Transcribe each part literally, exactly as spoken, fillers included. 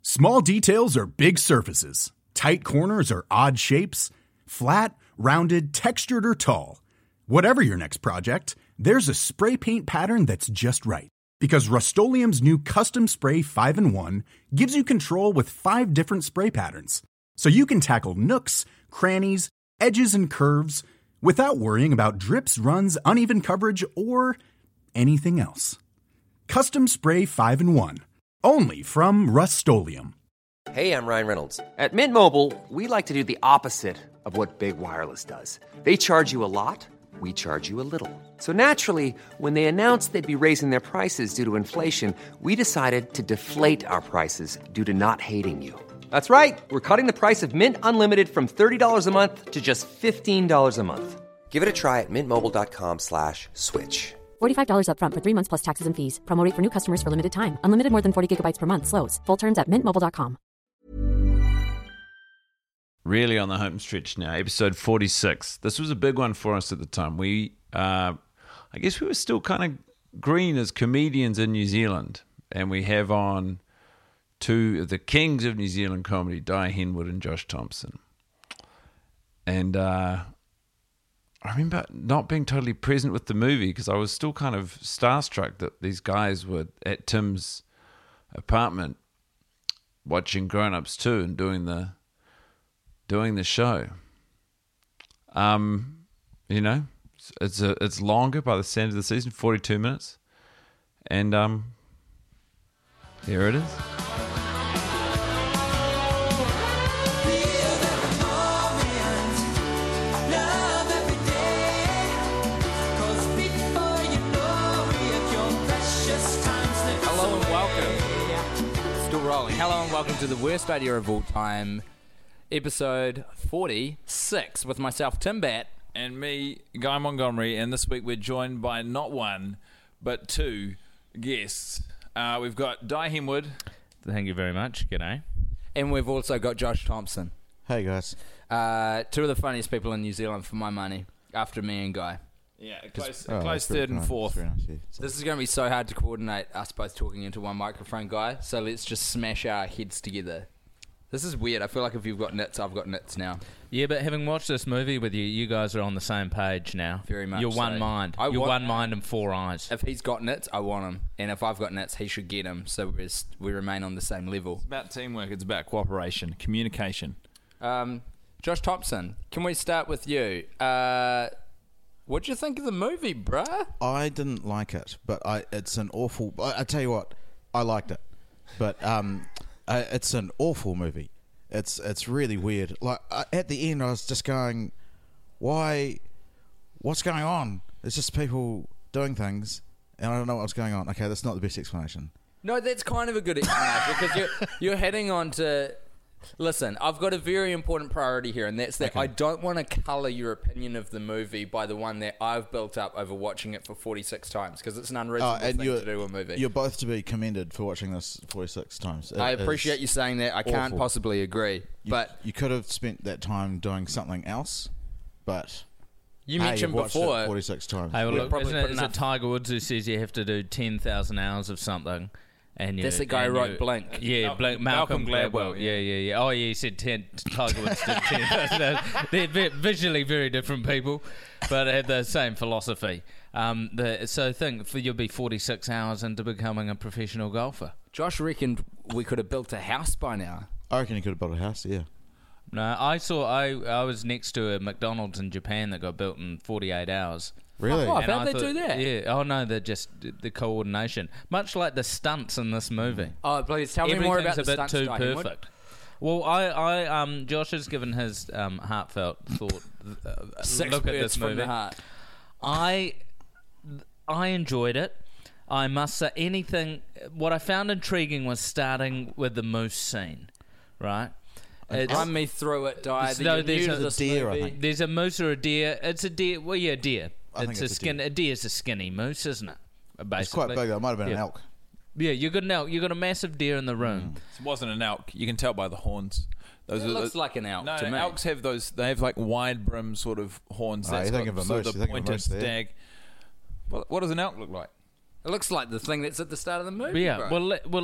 Small details are big surfaces. Tight corners are odd shapes. Flat, rounded, textured, or tall. Whatever your next project, there's a spray paint pattern that's just right. Because Rust-Oleum's new Custom Spray five in one gives you control with five different spray patterns. So you can tackle nooks, crannies, edges, and curves without worrying about drips, runs, uneven coverage, or anything else. Custom Spray five in one. Only from Rust-Oleum. Hey, I'm Ryan Reynolds. At Mint Mobile, we like to do the opposite of what Big Wireless does. They charge you a lot, we charge you a little. So naturally, when they announced they'd be raising their prices due to inflation, we decided to deflate our prices due to not hating you. That's right. We're cutting the price of Mint Unlimited from thirty dollars a month to just fifteen dollars a month. Give it a try at mintmobile.com slash switch. forty-five dollars up front for three months plus taxes and fees. Promo rate for new customers for limited time. Unlimited more than forty gigabytes per month. Slows full terms at mint mobile dot com. Really on the home stretch now, episode forty-six. This was a big one for us at the time. We, uh, I guess we were still kind of green as comedians in New Zealand. And we have on two of the kings of New Zealand comedy, Di Henwood and Josh Thompson. And uh, I remember not being totally present with the movie because I was still kind of starstruck that these guys were at Tim's apartment watching Grown Ups two and doing the doing the show. Um, you know, it's a, it's longer by the end of the season, forty-two minutes, and um, here it is. Hello and welcome to the worst idea of all time, episode forty-six, with myself, Tim Batt. And me, Guy Montgomery, and this week we're joined by not one, but two guests. Uh, we've got Di Henwood. Thank you very much. G'day. And we've also got Josh Thompson. Hey, guys. Uh, two of the funniest people in New Zealand for my money, after me and Guy. Yeah, a close, oh, a close third and nice. fourth. Nice, yeah. This is going to be so hard to coordinate, us both talking into one microphone, Guy, so let's just smash our heads together. This is weird. I feel like if you've got nits, I've got nits now. Yeah, but having watched this movie with you, you guys are on the same page now. Very much You're so. one mind. I You're want- one mind and four eyes. If he's got nits, I want him. And if I've got nits, he should get him, so we're, we remain on the same level. It's about teamwork. It's about cooperation, communication. Um, Josh Thompson, can we start with you? Uh... What'd you think of the movie, bruh? I didn't like it, but I it's an awful... I, I tell you what, I liked it. But um, I, it's an awful movie. It's it's really weird. Like I, at the end, I was just going, why... What's going on? It's just people doing things, and I don't know what's going on. Okay, that's not the best explanation. No, that's kind of a good explanation, because you're, you're heading on to... Listen, I've got a very important priority here, and that's that Okay. I don't want to colour your opinion of the movie by the one that I've built up over watching it for forty-six times, because it's an unreasonable Oh, and thing you're, to do a movie. You're both to be commended for watching this forty-six times. It I appreciate you saying that. I can't awful. possibly agree. You, but you could have spent that time doing something else, but... you hey, mentioned you've watched before... it forty-six times. Hey, well, We've look, probably isn't put it, is enough- it Tiger Woods who says you have to do ten thousand hours of something? And you, That's the guy who and wrote you- Blink. Yeah, Malcolm- Blink, Malcolm, Malcolm Gladwell. Gladwell, Yeah, yeah, yeah. Oh, yeah, he said ten. Tiger Woods did ten thousand hours. They're vi- visually very different people, but have the same philosophy. Um, the, so think, for you'll be forty-six hours into becoming a professional golfer. Josh reckoned we could have built a house by now. I reckon you could have built a house, yeah. No, I saw. I I was next to a McDonald's in Japan that got built in forty-eight hours. Really? Oh, And how'd I they thought- do that? Yeah. Oh no, they're just the coordination, much like the stunts in this movie. Oh, please tell me more about the Everything's a bit stunts, too Di Henwood. perfect. Well, I, I, um, Josh has given his um, heartfelt thought. Uh, Six look at words this from movie. the heart. I, I enjoyed it. I must say, anything. What I found intriguing was starting with the moose scene, right? It's, Run me through it, Di. No, You're there's new a to this deer, I movie. think. there's a moose or a deer. It's a deer. Well, yeah, deer. I think it's, it's a a skin. deer. A deer's a skinny moose, isn't it? Basically. It's quite big, though. It might have been an Yeah. elk. Yeah, you got an elk. You got a massive deer in the room. It wasn't an elk. You can tell by the horns. Those It are looks the, like an elk no, to no, me. elks have those. They have like wide brim sort of horns. Oh, That's you're thinking got of a sort moose. of You're the thinking of a pointed moose there. stag. What, what does an elk look like? It looks like the thing that's at the start of the movie. But yeah, bro. well, let, well,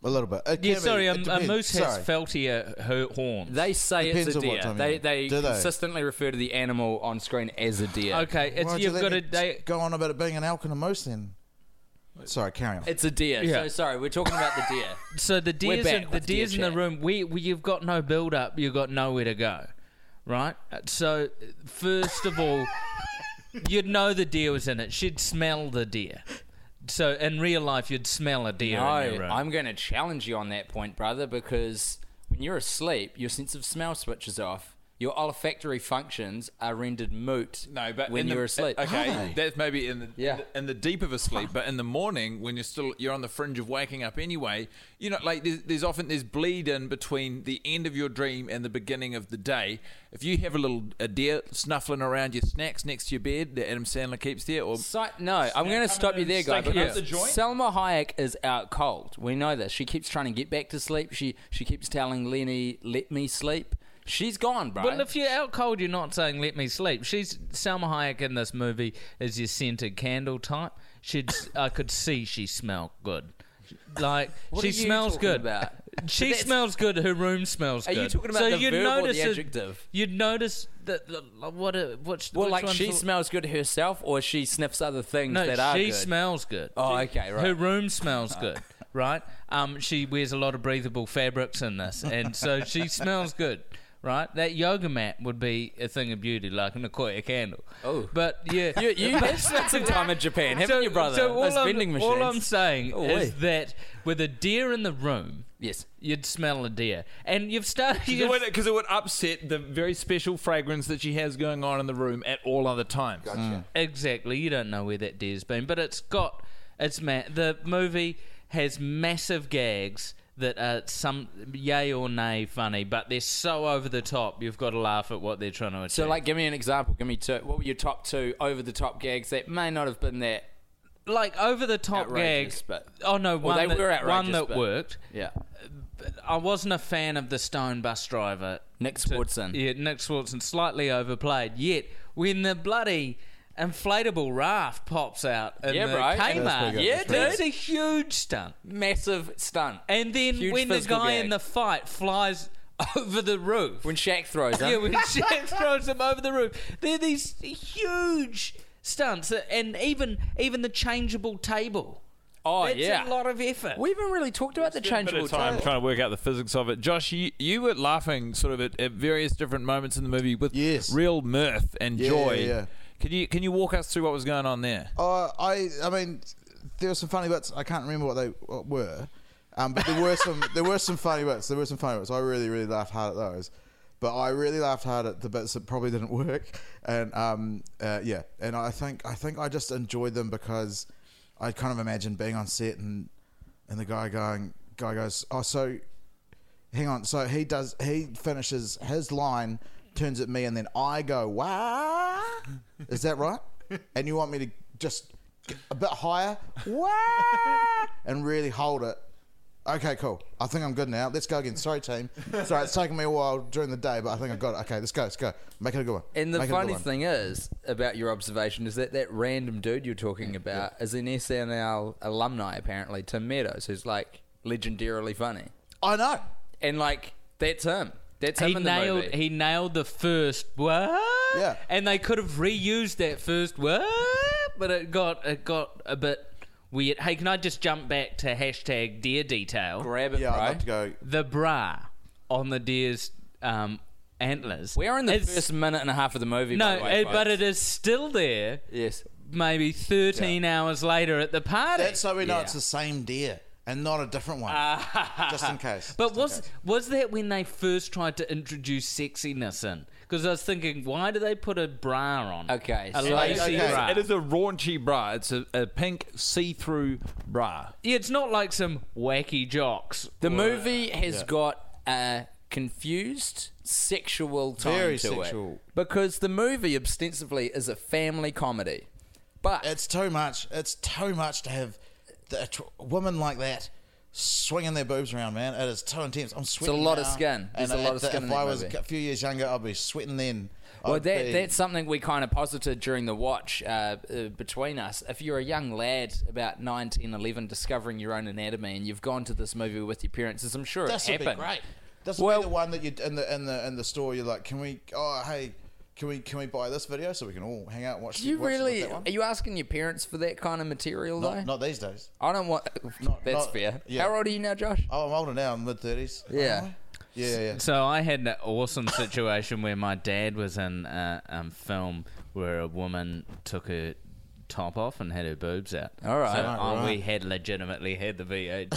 A little bit. It Yeah, can sorry, be, a, it a depends. moose has Sorry. feltier ho- horns. They say Depends it's a on what deer. time They you- they Do they? consistently refer to the animal on screen as a deer. Okay, it's, Why don't you you've let got me to. They, go on about it being an elk and a moose then? Sorry, carry on. It's a deer. Yeah. So sorry, we're talking about the deer. so the We're deer's back in, the with deer deer's in the chat. room. We, we you've got no build up. You've got nowhere to go, right? So first of all, you'd know the deer was in it. She'd smell the deer. So in real life, you'd smell a deer in your No, room. I'm going to challenge you on that point, brother, because when you're asleep, your sense of smell switches off. Your olfactory functions are rendered moot No, but when in the- you're asleep. Okay, that's maybe in the Yeah. in the, in the deep of a sleep, but in the morning when you're still you're on the fringe of waking up anyway. You know, like there's, there's often there's bleed in between the end of your dream and the beginning of the day. If you have a little a deer snuffling around your snacks next to your bed that Adam Sandler keeps there, or Si- no, I'm going to stop you there, guy. Staking up Because the joint? Selma Hayek is out cold. We know this. She keeps trying to get back to sleep. She she keeps telling Lenny, "Let me sleep." She's gone, bro. Well, if you're out cold, you're not saying "let me sleep." She's Salma Hayek in this movie is your scented candle type. She'd I could see she smelled good. Like What she are you smells talking good. about? She That's- smells good. Her room smells Are good. you talking about so the you'd verb or the notice it- adjective? You'd notice that the- what a which well, which like one's she the- smells good herself, or she sniffs other things No, that are she good. smells good. Oh, okay, right. Her room smells good, right? Um, she wears a lot of breathable fabrics in this, and so she smells good, right? That yoga mat would be a thing of beauty, like an Akoya candle. Oh. But yeah, You, you have spent some time in Japan, haven't you, brother? So all, Those I'm, vending machines. all I'm saying Oh, is wait. that with a deer in the room, Yes. you'd smell a deer, and you've started. because it would upset the very special fragrance that she has going on in the room at all other times. Exactly. You don't know where that deer's been, but it's got it's ma- the movie has massive gags that are some yay or nay funny, but they're so over the top. You've got to laugh at what they're trying to achieve. So, like, give me an example. Give me two. What were your top two over-the-top gags that may not have been that like over the top outrageous, gags. but Oh no, Well, one they that, were one outrageous, that but- worked. yeah. I wasn't a fan of the stone bus driver. Nick to- Swardson. Yeah, Nick Swardson, slightly overplayed. Yet when the bloody inflatable raft pops out in Yeah, the bro. That's Kmart, pretty good. Yeah, That's pretty that's a huge stunt. Massive stunt. And then Huge when the physical guy gag. in the fight flies over the roof. When Shaq throws him. yeah, when Shaq throws him over the roof. They're these huge stunts. And even even the changeable table. oh, That's yeah. a lot of effort. We haven't really talked about the A bit changeable of time table. trying to work out the physics of it. Josh, you, you were laughing sort of at, at various different moments in the movie with Yes. real mirth and Yeah, joy. yeah, yeah. Can you can you walk us through what was going on there? Uh, I I mean, there were some funny bits. I can't remember what they what were, um, but there were some there were some funny bits. There were some funny bits. I really really laughed hard at those, but I really laughed hard at the bits that probably didn't work. And um, uh, yeah, and I think I think I just enjoyed them because I kind of imagined being on set and and the guy going guy goes, oh, so hang on, so he does he finishes his line, turns at me, and then I go, "Wah." Is that right? And you want me to just get a bit higher, "Wah," and really hold it. Okay, cool. I think I'm good now. Let's go again. Sorry, team. Sorry, it's taken me a while during the day, but I think I got it. Okay, let's go. Let's go. Make it a good one. And the Make it a good funny one. thing is about your observation is that that random dude you're talking about is an S N L alumni, apparently, Tim Meadows, who's like legendarily funny. I know. And like, that's him. That's him he in the nailed movie. he nailed the first what? Yeah. And they could have reused that first what, but it got it got a bit weird. Hey, can I just jump back to hashtag deer detail? Grab it, Yeah, bro. I'd love to go. The bra on the deer's um, antlers. We are in the It's- first minute and a half of the movie. by No, the way, it, but folks. it is still there. Yes. Maybe thirteen hours later at the party. That's so we know Yeah. it's the same deer and not a different one. Just in case. But Just in was case. was that when they first tried to introduce sexiness in? Because I was thinking, why do they put a bra on? Okay, a so- lacy Okay. bra. It is a raunchy bra. It's a, a pink see-through bra. Yeah, it's not like some wacky jocks. The or- movie has got a confused sexual tone Very to sexual. it. Because the movie ostensibly is a family comedy. But It's too much. It's too much to have the, a tr- woman like that swinging their boobs around, man. It is too intense. I'm sweating. It's a lot now, of skin. There's and a lot of if- skin If in I that was movie. a few years younger, I'd be sweating then. Well, I'd that, be- that's something we kind of posited during the watch uh, uh, between us. If you're a young lad, about nine, ten, eleven, discovering your own anatomy, and you've gone to this movie with your parents, as I'm sure This it would be happened. great. This would Well- be the one that you in the in the in the store. You're like, can we? Oh, hey, can we can we buy this video so we can all hang out and watch? Do you watch really? that one? Are you asking your parents for that kind of material, though? Not, not these days. I don't want. Not- that's not- fair. yeah. How old are you now, Josh? Oh, I'm older now. I'm mid thirties. Yeah. Yeah, yeah, yeah. So I had an awesome situation where my dad was in a um, film where a woman took her top off and had her boobs out. All right. So Right, uh, right. we had legitimately had the V H S.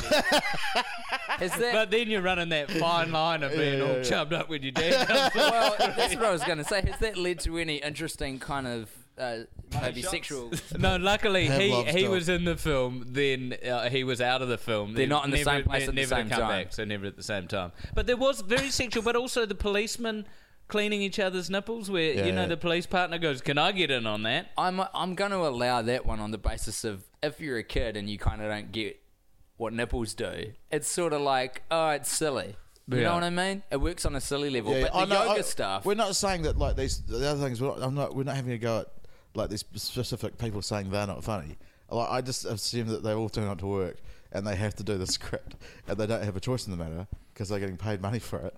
Is that? But then you're running that fine line of being all chubmed up when your dad comes in. well, that's what I was going to say. Has that led to any interesting kind of uh, maybe sexual? No, luckily he, Pavlov's he dog. was in the film. Then uh, he was out of the film. They're not in the never, same place at the never same to come time. Back, so never at the same time. But there was very sexual. But also the policeman cleaning each other's nipples, where Yeah, you know yeah. the police partner goes, "Can I get in on that?" I'm I'm going to allow that one on the basis of if you're a kid and you kind of don't get what nipples do. It's sort of like, oh, it's silly. You Yeah. know what I mean? It works on a silly level. Yeah, but the I know, yoga I- stuff. We're not saying that like these. The other things. We're not, I'm not. We're not having a go at like these specific people saying they're not funny. Like I just assume that they all turn up to work and they have to do the script and they don't have a choice in the matter because they're getting paid money for it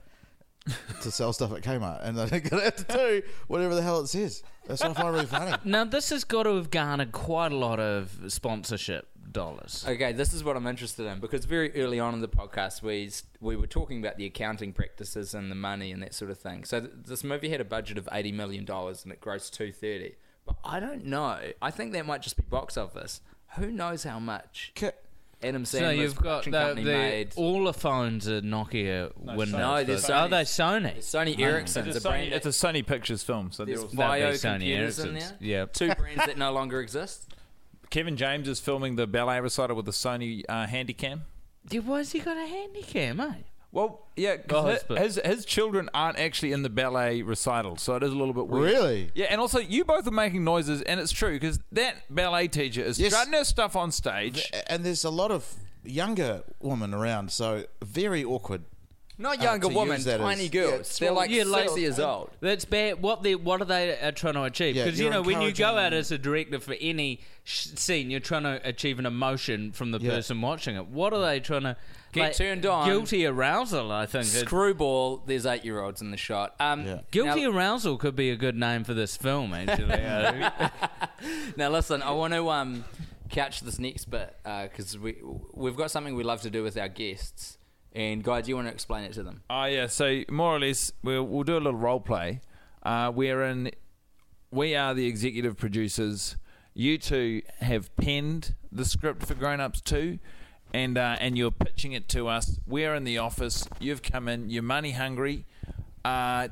to sell stuff at Kmart and they're going to have to do whatever the hell it says. That's what I find really funny. Now this has got to have garnered quite a lot of sponsorship dollars. Okay, this is what I'm interested in because very early on in the podcast we we were talking about the accounting practices and the money and that sort of thing. So th- this movie had a budget of eighty million dollars and it grossed two hundred thirty. But I don't know. I think that might just be box office. Who knows how much Ca- Adam Sandler's So you've got production the, company the made. all the phones are Nokia Windows. No, there's but- oh, Sony. they Sony. Sony Ericsson. It's It's a, a Sony, brand. it's a Sony Pictures film. So There's they're all- That'd Vio be Sony computers in Ericssons. there. Yep. Two brands that no longer exist. Kevin James is filming the ballet recital with the Sony uh, Handycam. Yeah, why has he got a handicam, eh? Well, yeah, 'cause Oh, his, but- his his children aren't actually in the ballet recital, so it is a little bit weird. Really? Yeah, and also you both are making noises, and it's true because that ballet teacher is Yes. strutting her stuff on stage. And there's a lot of younger women around, so very awkward. Not Uh, younger to women, use that tiny as- girls. yeah, They're like yeah, like- sixty years old. That's bad. What they what are they uh, trying to achieve? Yeah, Because you you're know when you go encouraging- out as a director for any sh- scene, you're trying to achieve an emotion from the Yeah. person watching it. What are they trying to Get turned on. Guilty arousal, I think. It- Screwball, there's eight-year-olds in the shot. Um, Yeah. Guilty now, arousal could be a good name for this film, actually. Uh, now listen, I want to um, catch this next bit because we we've got something we love to do with our guests. And guys, you want to explain it to them? Oh yeah, so more or less we'll we'll do a little role play. Uh, we're in. We are the executive producers. You two have penned the script for Grown Ups two, and uh, and you're pitching it to us. We're in the office. You've come in. You're money hungry. Uh,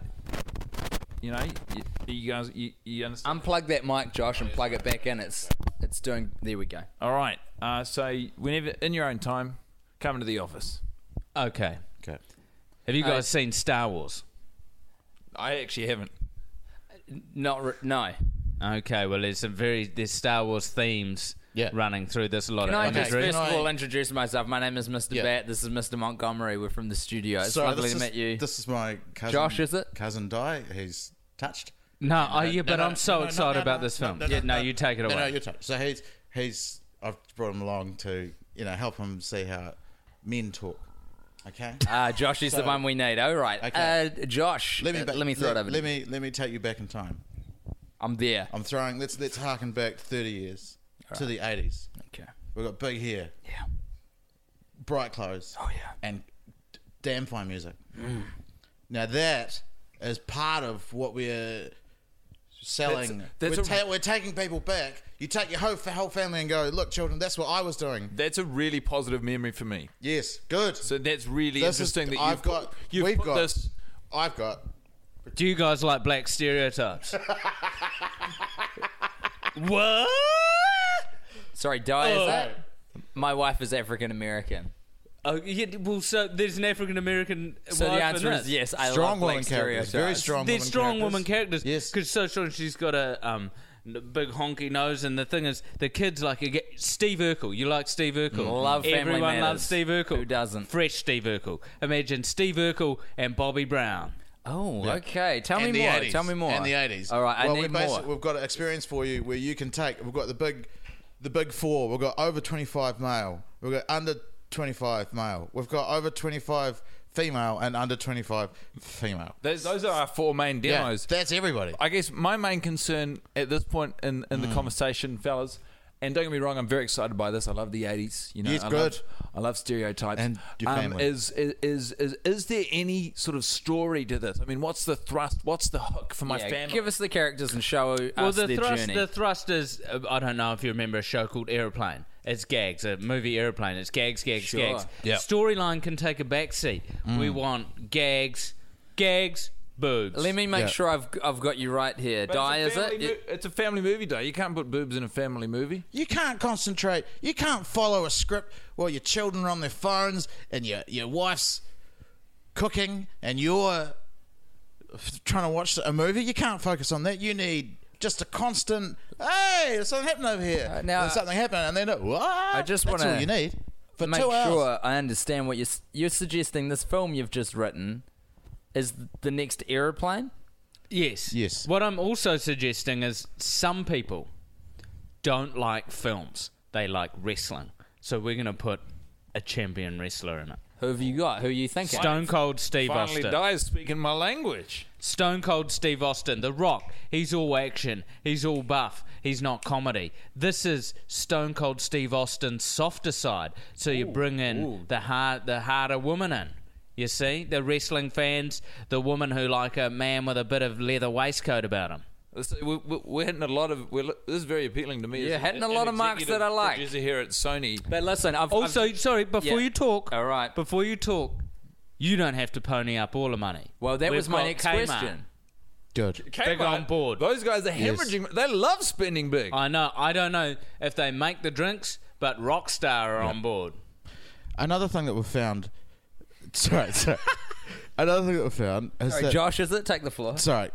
you know, you, you guys, you, you understand? Unplug that mic, Josh, and plug it back in. It's it's doing. There we go. All right. Uh, so whenever in your own time, come into the office. okay. Okay. Have you Uh, guys seen Star Wars? I actually haven't. Not re- no. Okay, well, there's some very there's Star Wars themes Yeah. running through this. A lot Can of I just imagery. first of Can I- all introduce myself? My name is Mister Yeah. Bat. This is Mister Montgomery. We're from the studio. It's Sorry, lovely this to is, meet you. This is my cousin. Josh, is it? Cousin Di. He's touched. No, oh, No, yeah, but no, I'm no, so no, no, excited no, about no, this no, film. no, yeah, no, no, no. you take it away. No, no, you're touched. So he's he's. I've brought him along to you know help him see how men talk. Okay. Ah, Josh is the So- one we need. All right. Okay. Uh, Josh, Let me uh, ba- let me throw let, it over. Let to you. me let me take you back in time. I'm there. I'm throwing. Let's let's harken back thirty years to the eighties. Okay. We've got big hair, Yeah. bright clothes, Oh, yeah. and d- damn fine music. Now that is part of what we're selling. That's- that's we're, a- ta- we're taking people back. You take your whole whole family and go, look, children, that's what I was doing. That's a really positive memory for me. Yes, good. So that's really This interesting is, that I've you've got. put, you've we've put got. this. I've got. Do you guys like black stereotypes? What? Sorry, Di, is Oh. that? My wife is African American. Oh, yeah, well, so there's an African American. So the wife in answer is this. yes. I Strong love black woman characters. stereotypes. Very strong They're woman strong characters. woman characters. Yes. Because so strong, she's got a um, the big honky nose, and the thing is, the kids like you get Steve Urkel. You like Steve Urkel? Love Family Everyone Matters. loves Steve Urkel. Who doesn't? Fresh Steve Urkel. Imagine Steve Urkel and Bobby Brown. Oh, okay. Tell And me the more. eighties. Tell me more. And the eighties. All right, I well, need we basi- more. We've got an experience for you where you can take. We've got the big, the big four. We've got over twenty-five male. We've got under twenty-five male. We've got over twenty-five female and under twenty-five female. Those, those are our four main Yeah, demos. that's everybody. I guess my main concern at this point in, in the conversation, fellas, and don't get me wrong, I'm very excited by this. I love the eighties. You know, It's I good. Love, I love stereotypes. And your Um, family. is, is is is is there any sort of story to this? I mean, what's the thrust? What's the hook for my Yeah, family? give us the characters and show us Well, the their thrust, journey. the thrust is, uh, I don't know if you remember a show called Aeroplane. It's gags, a movie Aeroplane. It's gags, gags, Sure. gags. Yep. Storyline can take a backseat. We want gags, gags, boobs. Let me make Yeah. sure I've I've got you right here. But Di, it's is a it? family mo- it's a family movie, though. You can't put boobs in a family movie. You can't concentrate. You can't follow a script while your children are on their phones and your your wife's cooking and you're f- trying to watch a movie. You can't focus on that. You need just a constant. Hey, there's something happening over here. Uh, now- there's something happening, and then what? I just That's wanna all you need for Make two hours. sure I understand what you're s- you're suggesting. This film you've just written is the next Aeroplane. Yes. Yes. What I'm also suggesting is some people don't like films. They like wrestling. So we're going to put a champion wrestler in it. Who have you got? Who are you thinking? Stone Cold Steve Finally, Austin. Di's speaking my language. Stone Cold Steve Austin. The Rock. He's all action. He's all buff. He's not comedy. This is Stone Cold Steve Austin's softer side. So you bring in the hard, the harder woman in. You see? The wrestling fans, the woman who like a man with a bit of leather waistcoat about him. This- we- we- We're hitting a lot of. We're, this is very appealing to me. Yeah, as hitting an a lot of marks executive that I like. Producer here at Sony. But listen, I've Also, I've- sorry, before yeah. you talk, All right. before you talk, you don't have to pony up all the money. well, that We've was my got next Kmart. question. Good. Big Kmart, on board. Those guys are hemorrhaging. They love spending big. I know. I don't know if they make the drinks, but Rockstar are on board. Another thing that we found. Sorry, sorry. Another thing that we found is Sorry, that. Josh, is it? Take the floor. Sorry.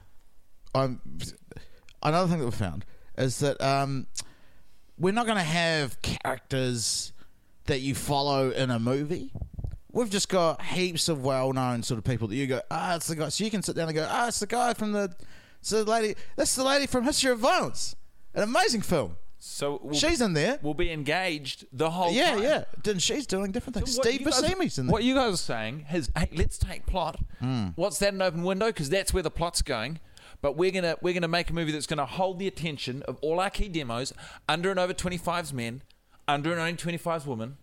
I'm. Another thing that we found is that um, we're not going to have characters that you follow in a movie. We've just got heaps of well-known sort of people that you go, ah, it's the guy. So you can sit down and go, ah, it's the guy from the, it's the lady. That's the lady from History of Violence, an amazing film. So we'll, She's in there. we'll be engaged the whole Yeah, time. yeah. Then she's doing different things. So what Steve you guys- Buscemi's in there. What you guys are saying is, hey, let's take plot. What's that, an open window? Because that's where the plot's going. But we're gonna we're gonna make a movie that's gonna hold the attention of all our key demos, under and over twenty-fives men, under and over twenty-fives women.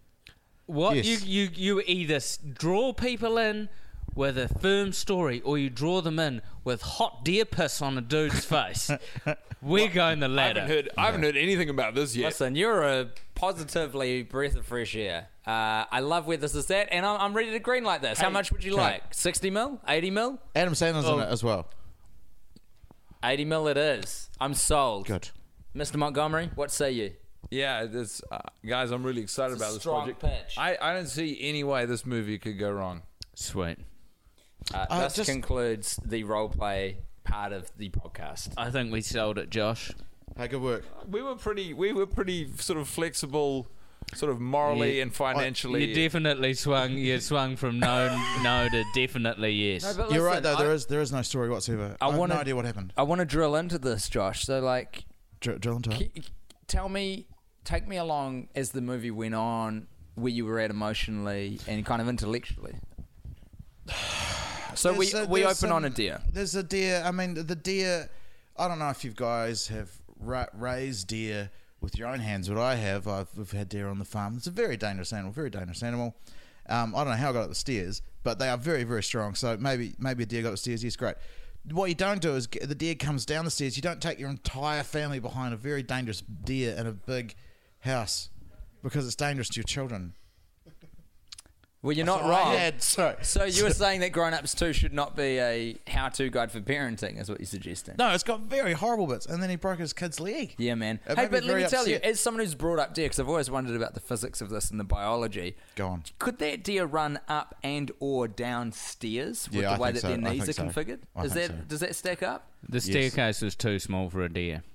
What Yes. you you you either s- draw people in with a firm story, or you draw them in with hot deer piss on a dude's face. We're going the I latter. haven't heard I haven't heard anything about this yet. Listen, you're a positively breath of fresh air. Uh, I love where this is at, and I'm, I'm ready to greenlight this. How Hey, much would you okay. like? sixty mil? eighty mil? Adam Sandler's Oh. in it as well. eighty mil it is. I'm sold. Good. Mister Montgomery, what say you? Yeah, this uh, guys, I'm really excited It's a about this strong project. pitch. I, I don't see any way this movie could go wrong. Sweet. Uh, Uh, this just- concludes the role play part of the podcast. I think we sold it, Josh. Hey, good work. We were pretty we were pretty sort of flexible, sort of morally Yeah. and financially. You definitely swung. You swung from no, no to definitely yes. but You're right listen, though. I- There is there is no story whatsoever. I, I have wanna- no idea what happened. I want to drill into this, Josh. So, like, Dr- drill into it. K- tell me, take me along as the movie went on, where you were at emotionally and kind of intellectually. So we There's a- we there's open on some- a deer. There's a deer. I mean, the deer. I don't know if you guys have ra- raised deer with your own hands, but I have. I've we've had deer on the farm. It's a very dangerous animal. Very dangerous animal. Um, I don't know how I got up the stairs, but they are very very strong. So maybe maybe a deer got up the stairs. Yes, great. What you don't do is get, the deer comes down the stairs. You don't take your entire family behind a very dangerous deer in a big house because it's dangerous to your children. Well, you're not Oh, wrong. I had- sorry. So you were saying that Grown Ups two should not be a how-to guide for parenting, is what you're suggesting? No, it's got very horrible bits, and then he broke his kid's leg. Yeah, man. It Hey, made me but let me very tell you, upset. as someone who's brought up deer, because I've always wondered about the physics of this and the biology. Go on. Could that deer run up and or downstairs with Yeah, the I way think that so. their I knees are think so. configured? I Is think that so. does that stack up? The staircase was too small for a deer.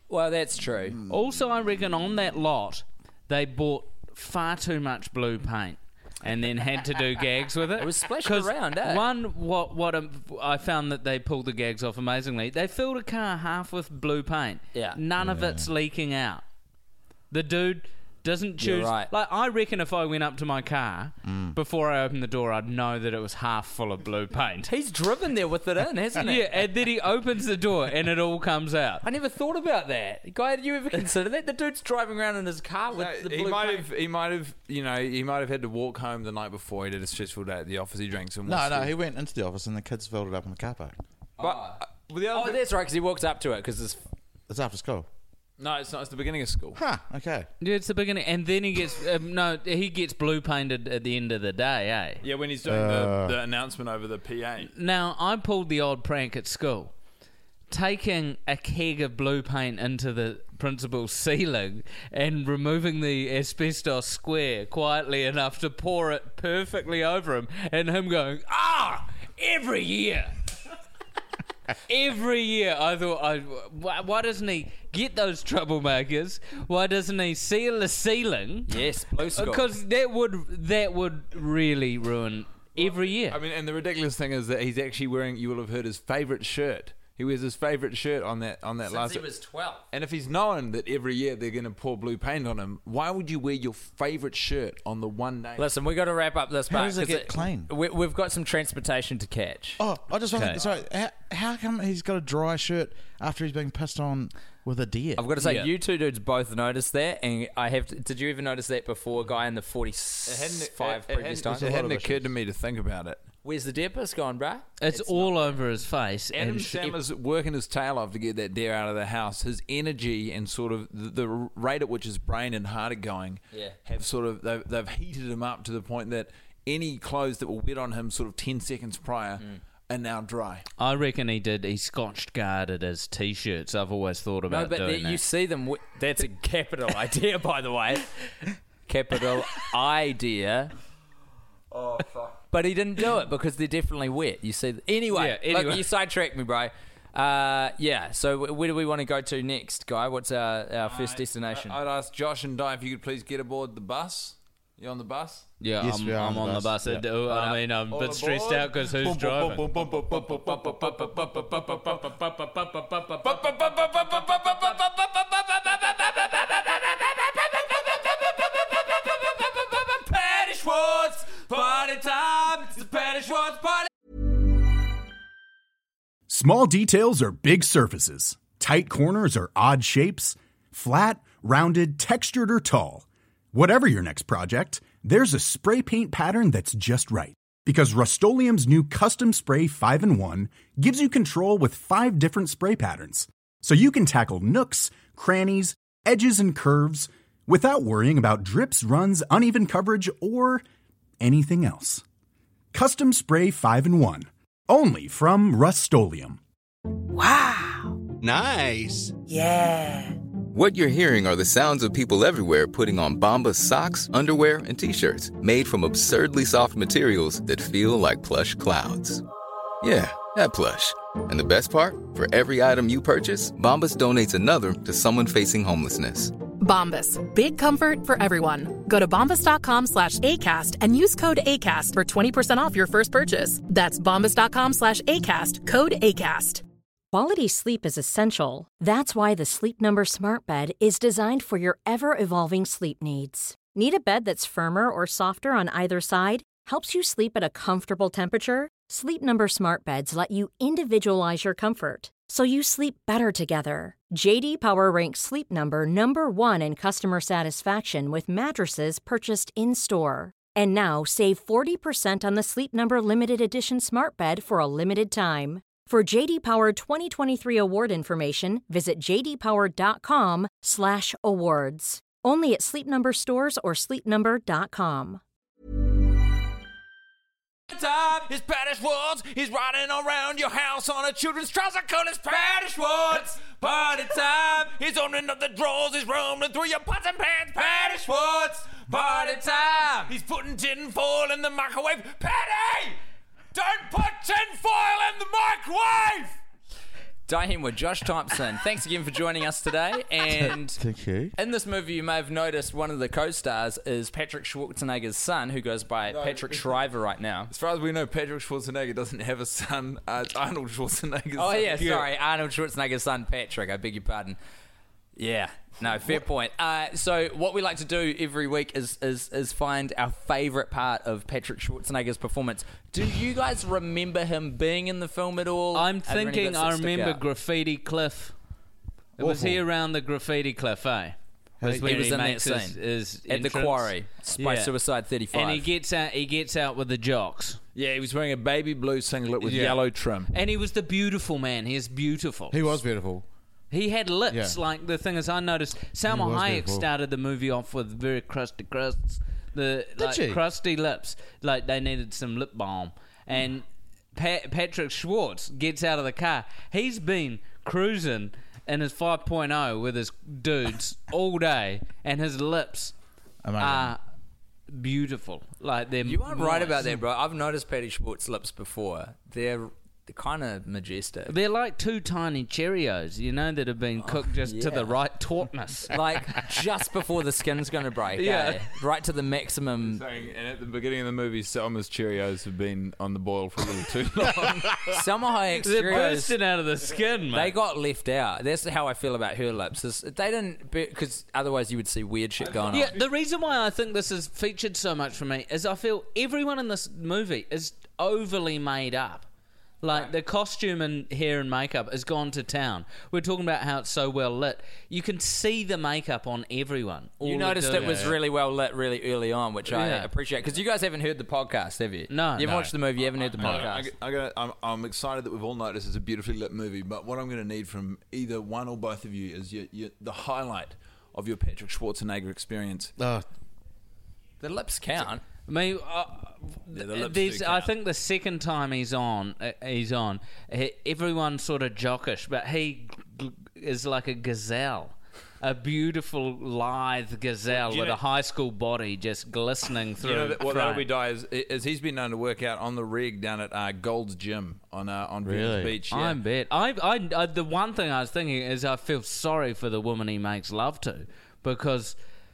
Well, that's true. Also, I reckon on that lot, they bought far too much blue paint and then had to do gags with it. It was splashing 'Cause around, eh? One, what what um, I found that they pulled the gags off amazingly. They filled a car half with blue paint. Yeah. None of it's leaking out. The dude doesn't choose. You're right. Like, I reckon if I went up to my car before I opened the door, I'd know that it was half full of blue paint. He's driven there with it in, hasn't he? Yeah, and then he opens the door and it all comes out. I never thought about that. Guy, did you ever consider that? The dude's driving around in his car with No, the blue he might paint. have, he might have, you know, he might have had to walk home the night before. He did a stressful day at the office. He drank some. No, whiskey. no, he went into the office and the kids filled it up in the car park. But uh, well, the other Oh, that's right, because he walks up to it because it's... It's after school. no, it's not. It's the beginning of school. Huh, okay. Yeah, it's the beginning, and then he gets um, no, he gets blue painted at the end of the day, eh? Yeah, when he's doing Uh. the, the announcement over the P A. Now, I pulled the odd prank at school, taking a keg of blue paint into the principal's ceiling and removing the asbestos square quietly enough to pour it perfectly over him, and him going, ah, every year. Every year, I thought, I, why, why doesn't he get those troublemakers? Why doesn't he seal the ceiling? Yes, blue school. Because that would that would really ruin every year. I mean, and the ridiculous thing is that he's actually wearing. You will have heard his favourite shirt. He wears his favourite shirt on that on that Since last. he was twelve. And if he's known that every year they're going to pour blue paint on him, why would you wear your favourite shirt on the one day? Listen, we got to wrap up this How part. does it 'cause get clean? We, we've got some transportation to catch. Oh, I just want Okay. to... Sorry, how, how come he's got a dry shirt after he's being pissed on with a deer? I've got to say, Yeah. you two dudes both noticed that, and I have. To, did you even notice that before? Guy in the forty-five it, it, previous it, time. it hadn't occurred to me to think about it. Where's the deer piss gone, bruh? it's, all over his face. Adam and Sammer's working his tail off to get that deer out of the house. His energy and sort of the, the rate at which his brain and heart are going Yeah. have sort of they've, they've heated him up to the point that any clothes that were wet on him sort of ten seconds prior are now dry. I reckon he did. He scotched guarded his t-shirts. I've always thought about No, but doing the, that. you see them. wi- That's a capital idea, by the way. Capital idea. Oh fuck! But he didn't do it because they're definitely wet. You see. Anyway, Yeah, anyway. Look, you sidetracked me, bro. Uh, yeah. So wh- where do we want to go to next, Guy? What's our, our first destination? I'd ask Josh and Di if you could please get aboard the bus. You on the bus? yeah, Yes, I'm, we are I'm on the bus. Yeah. I do- I mean, I'm a All bit stressed aboard. out because who's driving? Patty Schwartz, party time. It's the Patty Schwartz party. Small details are big surfaces. Tight corners are odd shapes. Flat, rounded, textured, or tall. Whatever your next project, there's a spray paint pattern that's just right. Because Rust-Oleum's new Custom Spray five in one gives you control with five different spray patterns. So you can tackle nooks, crannies, edges, and curves without worrying about drips, runs, uneven coverage, or anything else. Custom Spray five in one. Only from Rust-Oleum. Nice. Yeah. What you're hearing are the sounds of people everywhere putting on Bombas socks, underwear, and T-shirts made from absurdly soft materials that feel like plush clouds. Yeah, that plush. And the best part? For every item you purchase, Bombas donates another to someone facing homelessness. Bombas. Big comfort for everyone. Go to bombas.com slash ACAST and use code ACAST for twenty percent off your first purchase. That's bombas.com slash ACAST. Code ACAST. Quality sleep is essential. That's why the Sleep Number Smart Bed is designed for your ever-evolving sleep needs. Need a bed that's firmer or softer on either side? Helps you sleep at a comfortable temperature? Sleep Number Smart Beds let you individualize your comfort, so you sleep better together. J D Power ranks Sleep Number number one in customer satisfaction with mattresses purchased in-store. And now save forty percent on the Sleep Number Limited Edition Smart Bed for a limited time. For J D Power twenty twenty-three award information, visit jdpower.com slash awards. Only at Sleep Number stores or sleep number dot com. Time is Patty Schwartz. He's riding around your house on a children's trouser coat. It's Patty Schwartz. Party time. He's opening up the drawers. He's roaming through your pots and pans. Patty Schwartz. Party time. He's putting tin foil in the microwave. Patty! Don't put tin foil in the microwave! Daihen with Josh Thompson. Thanks again for joining us today. And Thank you. in this movie, you may have noticed one of the co-stars is Patrick Schwarzenegger's son, who goes by No, Patrick it's- Shriver right now. As far as we know, Patrick Schwarzenegger doesn't have a son. Uh, it's Arnold Schwarzenegger's Oh, son. yeah, sorry. Arnold Schwarzenegger's son, Patrick. I beg your pardon. Yeah. No, fair point. Uh, so what we like to do every week is, is is find our favourite part of Patrick Schwarzenegger's performance. Do you guys remember him being in the film at all? I'm Are there any thinking bits I that stick remember out? Graffiti Cliff. It was Awful. he around the Graffiti Cliff, eh? He Was when was he in that makes his- scene. his At the entrance. quarry by Yeah. Suicide thirty-five. And he gets out. He gets out with the jocks. Yeah, he was wearing a baby blue singlet with Yeah. yellow trim. And he was the beautiful man. He is beautiful. He was beautiful. He had lips. Yeah. Like the thing is, I noticed Salma was Hayek beautiful. started the movie off with very crusty crusts, the like she? crusty lips. Like they needed some lip balm. And pa- Patrick Schwartz gets out of the car. He's been cruising in his five point oh with his dudes all day, and his lips Amazing. are beautiful. Like they're You aren't right moist. about that, bro. I've noticed Patty Schwartz's lips before. They're they're kind of majestic. They're like two tiny Cheerios, you know, that have been cooked just to yeah. the right tautness. Like just before the skin's going to break. Yeah. eh? Right to the maximum. Saying, and at the beginning of the movie, Selma's Cheerios have been on the boil for a little too long. Selma Hayek's They're Cheerios, bursting out of the skin, mate. they got left out. That's how I feel about her lips. Is they didn't, because otherwise you would see weird shit going Yeah, on. the reason why I think this is featured so much for me is I feel everyone in this movie is overly made up. Like, the costume and hair and makeup has gone to town. We're talking about how it's so well lit. You can see the makeup on everyone. All You of noticed the- it was really well lit really early on, which I Yeah. appreciate. Because you guys haven't heard the podcast, have you? No. You haven't No. watched the movie, you haven't heard the No, podcast. I, I gotta, I'm, I'm excited that we've all noticed it's a beautifully lit movie, but what I'm going to need from either one or both of you is your, your, the highlight of your Patrick Schwarzenegger experience. Uh, The lips count. I mean, uh, Yeah, the lips there's, do I count. think the second time he's on, uh, he's on. He, everyone's sort of jockish, but he g- is like a gazelle, a beautiful lithe gazelle you with know- a high school body just glistening through. You know that, what that'll frame. be Di is, is he's been known to work out on the rig down at uh, Gold's Gym on uh, on Venice Really? Beach. Yeah. I bet. I, I, I, the one thing I was thinking is I feel sorry for the woman he makes love to, because,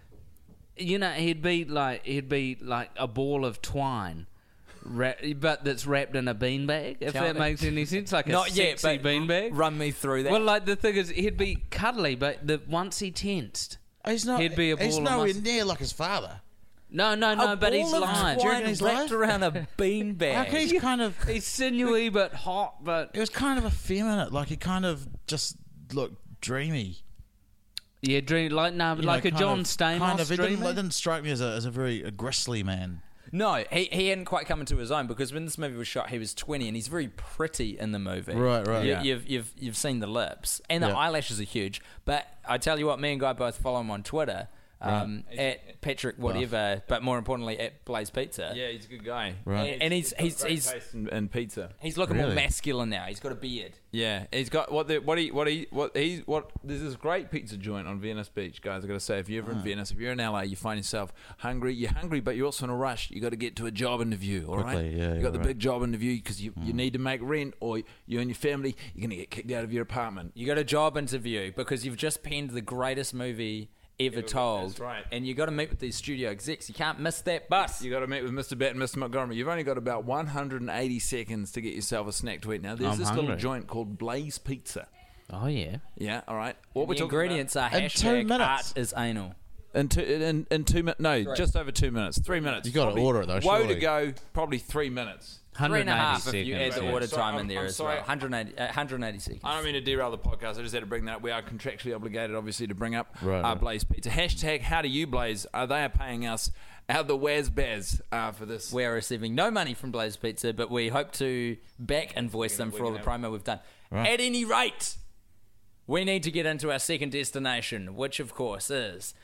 you know, he'd be like he'd be like a ball of twine, wrap, but that's wrapped in a beanbag. If Tell that me. makes any sense, like a Not yet, sexy but beanbag. run me through that. Well, like the thing is, he'd be cuddly, but the once he tensed, he's not. He'd be a he's ball of nowhere muscle. near like his father. no, no, no, a but he's ball of live. Do you reckon twine he's wrapped live? around a beanbag. How can he's kind of? He's sinewy but hot, but It was kind of effeminate. Like he kind of just looked dreamy. yeah, dream like no, You like know, a kind John of- Stamos Kind of. It didn't, dreamy. it didn't strike me as a as a very a gristly man. No, he, he hadn't quite come into his own, because when this movie was shot, he was twenty, and he's very pretty in the movie. Right, right. You, Yeah. You've you've you've seen the lips, and the Yeah. eyelashes are huge. But I tell you what, me and Guy both follow him on Twitter. Um, at Patrick whatever, but more importantly at Blaze Pizza. Yeah, he's a good guy. Right. And, and he's he's he's Taste in, in pizza. he's looking more Really? masculine now. He's got a beard. Yeah, he's got what the what he what he what he's what. There's this great pizza joint on Venice Beach, guys. I got to say, if you're ever in Venice, if you're in L A, you find yourself hungry. You're hungry, but you're also in a rush. You got to get to a job interview. All right, Quickly, yeah, you yeah, got the right. big job interview because you you need to make rent, or you and your family you're gonna get kicked out of your apartment. You got a job interview because you've just penned the greatest movie ever told. that's right. And you got to meet with these studio execs. You can't miss that bus. You got to meet with Mister Batt and Mister Montgomery. You've only got about one hundred eighty seconds to get yourself a snack to eat. Now, there's I'm this little hungry. joint called Blaze Pizza. Oh yeah. Yeah, all right. What we're the talking ingredients are In two hashtag minutes. art is anal. in two in, in two minutes. No, just over two minutes. Three minutes. You gotta Probably- order it, though, Woe to surely. go. Probably three minutes. Three and a half seconds. if you add the Yeah. order Sorry, time I'm- in there I'm as sorry. well. one hundred eighty, uh, one hundred eighty seconds. I don't mean to derail the podcast. I just had to bring that up. We are contractually obligated, obviously, to bring up Right, uh, right. Blaze Pizza. Hashtag How Do You Blaze? Uh, they are paying us out the Waz-Baz uh, for this. We're receiving no money from Blaze Pizza, but we hope to back invoice them for all the promo we've done. At any rate, we need to get into our second destination, which of course is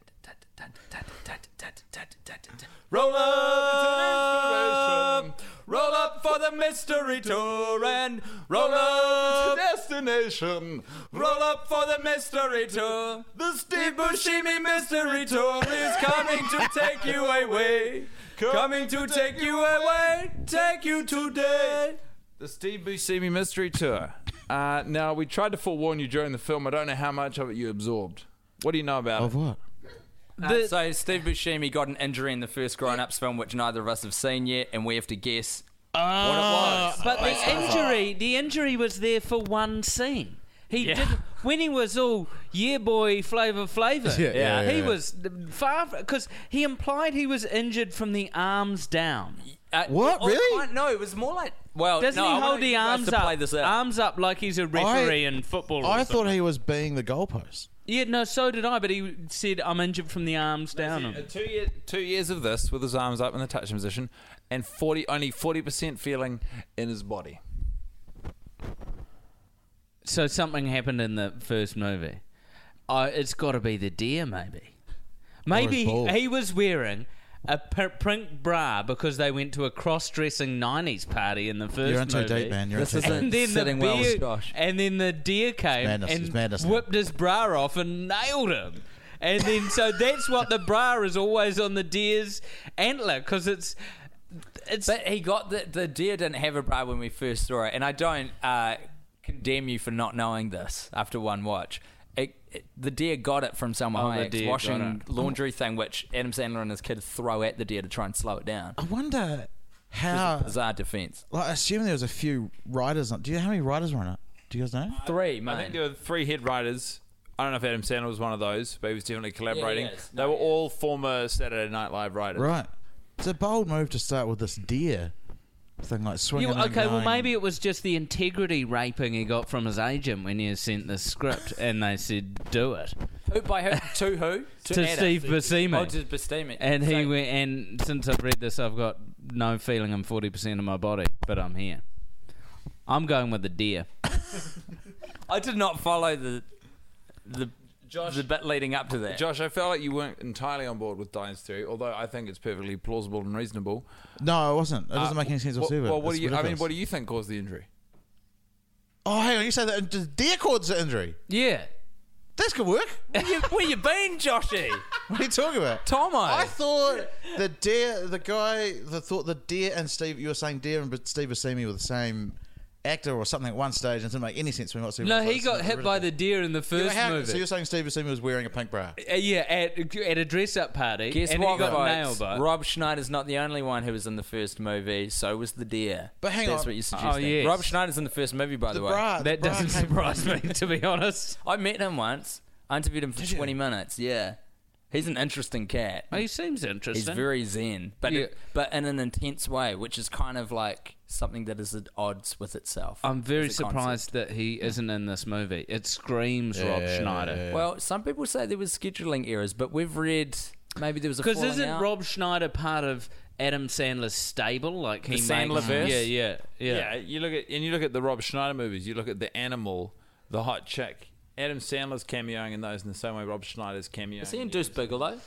roll up, roll up for the mystery tour and roll up to destination. Roll up for the mystery tour. The Steve Buscemi mystery tour is coming to take you away. Coming to take you away, take you today. The Steve Buscemi Mystery Tour. Uh, now, we tried to forewarn you during the film. I don't know how much of it you absorbed. What do you know about Of it? what? Uh, so Steve Buscemi got an injury in the first Grown Ups film, which neither of us have seen yet, and we have to guess what it was. But the injury, the injury was there for one scene. He Yeah. did when he was all yeah boy flavor flavor. Yeah, yeah, yeah, he yeah. was far because he implied he was injured from the arms down. Uh, What, oh, really? I- No, it was more like. Well, Doesn't no, he I hold want the you guys arms to up, play this out. arms up like he's a referee in football? Or I something? thought he was being the goalpost. Yeah, no, so did I. But he said I'm injured from the arms down. Uh, two, year, two years of this with his arms up in the touch position and forty only forty percent feeling in his body. So something happened in the first movie. Oh, it's got to be the deer, maybe. Maybe his ball. he, he was wearing a p- print bra because they went to a cross-dressing nineties party in the first You're in too movie. deep, man. You're This in too isn't- deep. And then, the Sitting well with beer, Josh. and then the deer came madness, it's and madness now. whipped his bra off and nailed him. And then, so that's what the bra is always on the deer's antler because it's it's. But he got the the deer didn't have a bra when we first saw it, and I don't uh, condemn you for not knowing this after one watch. It, it, the deer got it from Selma Oh, the Hayek's deer washing got it. laundry thing, which Adam Sandler and his kid throw at the deer to try and slow it down. I wonder It's how. a bizarre defense. Like, I assume there was a few riders on. Do you know how many riders were on it? Do you guys know? Three, I man. think there were three head writers. I don't know if Adam Sandler was one of those, but he was definitely collaborating. he is. They No, were he all former Saturday Night Live writers. Right. It's a bold move to start with this deer thing, like swinging. You, and okay, well, going- maybe it was just the integrity raping he got from his agent when he sent the script and they said, do it. Who, by who? To who? To Adam. Steve Buscemi. Oh, to Buscemi. And he So- went, and since I've read this, I've got no feeling in forty percent of my body, but I'm here. I'm going with the deer. I did not follow the the the bit leading up to that. Josh, I felt like you weren't entirely on board with Diane's theory, although I think it's perfectly plausible and reasonable. No, it wasn't. It doesn't Uh, make any sense wh- whatsoever. Well, what It's do you? I mean, ridiculous. what do you think caused the injury? Oh, hang on. You say that the deer caused the injury. Yeah. This could work. Where you, where you been, Joshy? What are you talking about? Tomo. I thought the deer, the guy that thought the deer and Steve, you were saying deer and Steve Buscemi were the same actor or something at one stage, and it didn't make any sense to me whatsoever. No, So he it's got hit by the ridiculous. deer in the Yeah, first how- movie. So you're saying Steve Buscemi was wearing a pink bra? Uh, yeah, at, at a dress-up party. Guess and what, he got folks? nailed by it. Rob Schneider's not the only one who was in the first movie. So was the deer. But hang That's on. what you're suggesting. Oh, yes. Rob Schneider's in the first movie, by the, The way. bra. the That bra doesn't came surprise from- me, to be honest. I met him once. I interviewed him for Did you? twenty minutes. Yeah, he's an interesting cat. Oh, he seems He's interesting. very zen, but Yeah. but in an intense way, which is kind of like something that is at odds with itself. I'm very as a concept. surprised that he isn't in this movie. It screams Rob Yeah, Schneider. yeah, yeah. Well, some people say there was scheduling errors, but we've read maybe there was a Because falling isn't out. Rob Schneider part of Adam Sandler's stable? Like he The makes, Sandlerverse? Yeah, yeah, yeah. Yeah, you look at and you look at the Rob Schneider movies. You look at The Animal, The Hot Chick. Adam Sandler's cameoing in those in the same way Rob Schneider's cameoing. Is he in Deuce Bigelow?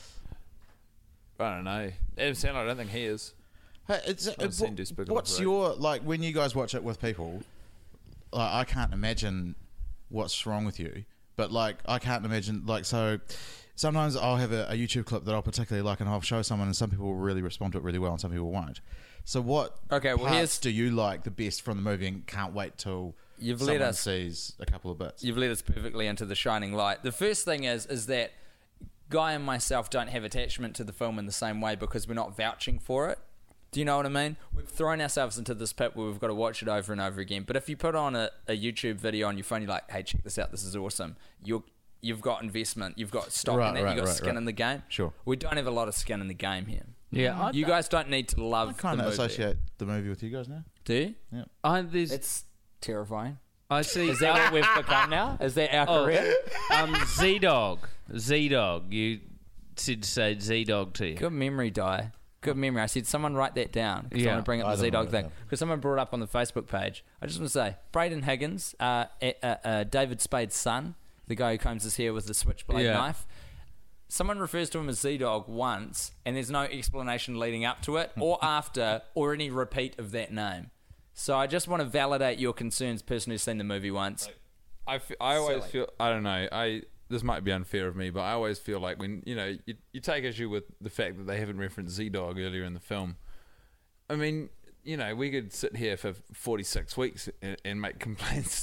I don't know. Adam Sandler, I don't think he is. Hey, it's, uh, I've seen what- Despicable what's Me. your like when you guys watch it with people? Like, I can't imagine what's wrong with you, but like I can't imagine like so. Sometimes I'll have a, a YouTube clip that I'll particularly like, and I'll show someone, and some people will really respond to it really well, and some people won't. So, what Okay, well, parts here's- do you like the best from the movie, and can't wait till You've someone let us- sees a couple of bits? You've led us perfectly into the shining light. The first thing is is that Guy and myself don't have attachment to the film in the same way because we're not vouching for it. Do you know what I mean? We've thrown ourselves into this pit where we've got to watch it over and over again. But if you put on a, a YouTube video on your phone, you're like, hey, check this out, this is awesome. You're, you've got investment, you've got stock Right, in it, right, you've got right, skin right. in the game. Sure. We don't have a lot of skin in the game here. Yeah, I, You guys don't need to love I the kind of movie. associate the movie with you guys now. Do you? Yeah. I, there's, It's terrifying. I see. Is that what we've become now? Is that our Oh, career? um, Z Dog, Z Dog. You said to say Z Dog to you. Good memory, Di. Good memory. I said someone write that down because Yeah. I want to bring up I the don't Z Dog write it thing down. because someone brought it up on the Facebook page. I just want to say, Braden Higgins, uh, uh, uh, David Spade's son, the guy who combs his hair with the switchblade Yeah. knife. Someone refers to him as Z Dog once, and there's no explanation leading up to it or after or any repeat of that name. So I just want to validate your concerns, person who's seen the movie once. I, f- I always Silly. feel I don't know I this might be unfair of me, but I always feel like when you know you, you take issue with the fact that they haven't referenced Z Dog earlier in the film. I mean, you know, we could sit here for forty-six weeks and, and make complaints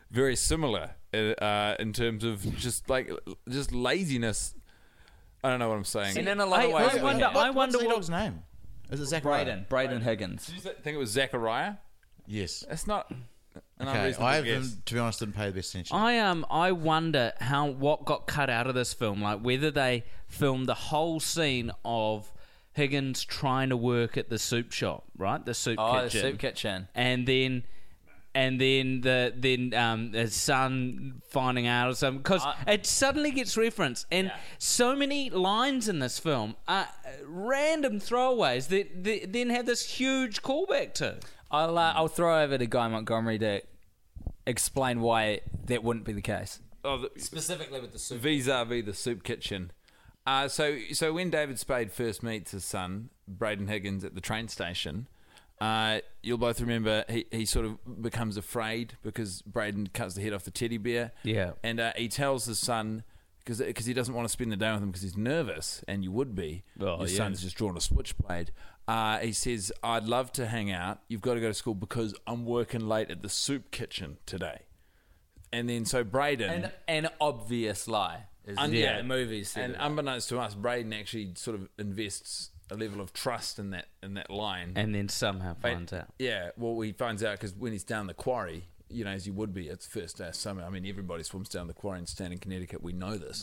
very similar uh, in terms of just like just laziness. I don't know what I'm saying. And in a lot of I- ways, I we wonder- have- I wonder What's the what- dog's name? Is it Zachariah? Braden, Braden Higgins. Did you think it was Zachariah? Yes. That's not an Okay, unreasonable I guess. haven't, to be honest, didn't pay the best attention. I um I wonder how what got cut out of this film, like whether they filmed the whole scene of Higgins trying to work at the soup shop, right? The soup Oh, the kitchen. soup kitchen. And then and then the then um his son finding out or something, because it suddenly gets referenced, and so many lines in this film are random throwaways that, that then have this huge callback to. I'll uh, I'll throw over to Guy Montgomery to explain why that wouldn't be the case. Oh, the, Specifically with the soup. vis-a-vis the soup kitchen. Uh, so, so when David Spade first meets his son, Braden Higgins, at the train station, uh, you'll both remember he, he sort of becomes afraid because Braden cuts the head off the teddy bear. Yeah. And uh, he tells his son, because he doesn't want to spend the day with him because he's nervous, and you would be. Oh, Your yeah. son's just drawn a switchblade. Uh, he says, I'd love to hang out. You've got to go to school because I'm working late at the soup kitchen today. And then so Braden... An, an obvious lie. Is Un- yeah, yeah. the movies. said And it. unbeknownst to us, Braden actually sort of invests a level of trust in that in that line. And then somehow But- finds out. Yeah, well, he finds out because when he's down the quarry, you know, as you would be, it's first day of summer. I mean, everybody swims down the quarry in Stanton, Connecticut. We know this.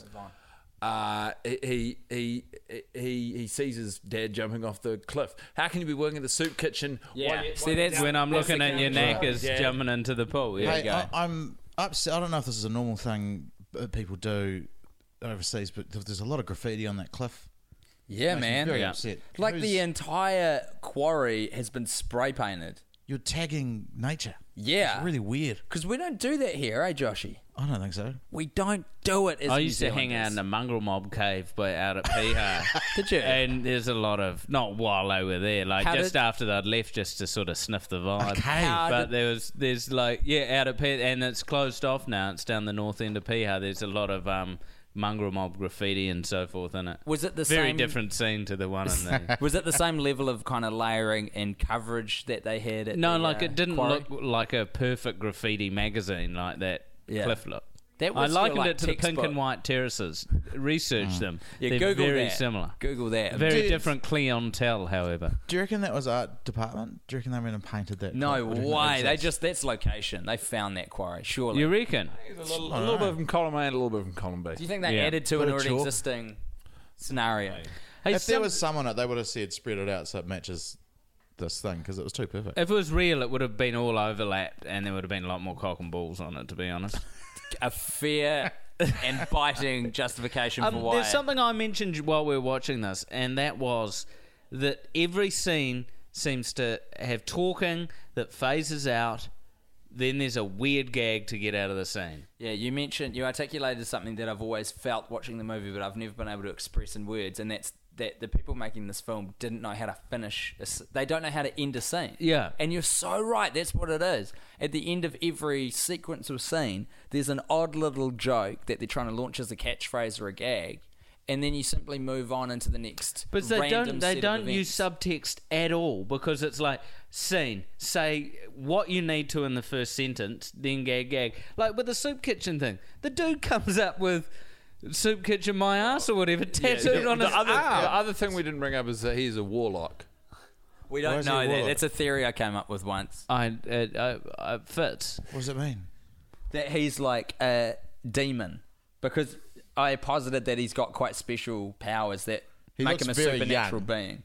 Uh, he, he he he sees his dad jumping off the cliff. How can you be working at the soup kitchen? Yeah. while you- See, while you're that's- down- When I'm that's looking the at your camera. neck as Yeah. jumping into the pool. Yeah. Hey, I, I'm upset. I don't know if this is a normal thing that people do overseas, but there's a lot of graffiti on that cliff. Yeah, Makes me man. very Yeah. upset. Like Who's- the entire quarry has been spray painted. you're tagging nature. Yeah. It's really weird. Because we don't do that here, eh, Joshy? I don't think so. We don't do it as I New used to hang out in Zealanders. the mongrel mob cave by out at Piha. Did you? And there's a lot of, not while they were there, like How just did- after they'd left, just to sort of sniff the vibe. Okay. How But did- there was, there's like, yeah, out at Piha, and it's closed off now. It's down the north end of Piha. There's a lot of um, mongrel mob graffiti and so forth in it. Was it the Very same? different scene to the one in the. Was it the same level of kind of layering and coverage that they had? At No, the, like uh, it didn't quarry? look like a perfect graffiti magazine like that Yeah. cliff look. That I was your, likened like, it to the pink textbook. and white terraces. Research them. Yeah, They're Google very that. similar. Google that. Very Dude. different clientele, however. Do you reckon that was art department? Do you reckon they went and painted that? No cliff? Or do you reckon way. was They that- just that's location. They found that quarry. Surely. You reckon? A little, a little bit from column A and a little bit from column B. Do you think they Yeah. added to Bit an of already chalk. existing scenario? Hey, If there some- was someone, they would have said spread it out so it matches this thing because it was too perfect. if it was real, it would have been all overlapped, and there would have been a lot more cock and balls on it. To be honest, A fair and biting justification for um, why. there's something I mentioned while we were watching this, and that was that every scene seems to have talking that phases out. Then there's a weird gag to get out of the scene. Yeah, you mentioned, you articulated something that I've always felt watching the movie, but I've never been able to express in words, and that's that the people making this film didn't know how to finish. A, s- they don't know how to end a scene. Yeah. And you're so right. That's what it is. At the end of every sequence or scene, there's an odd little joke that they're trying to launch as a catchphrase or a gag, and then you simply move on into the next. But they random don't. They set of don't use events. subtext at all because it's like scene. Say what you need to in the first sentence, then gag gag. Like with the soup kitchen thing, the dude comes up with soup kitchen my ass or whatever tattooed the, on the his other, arm. the other thing we didn't bring up is that he's a warlock. We Why don't is he a know that. warlock? That's a theory I came up with once. I it, uh, uh, fits. What does it mean? That he's like a demon because I posited that he's got quite special powers that He make looks him a very supernatural young. being.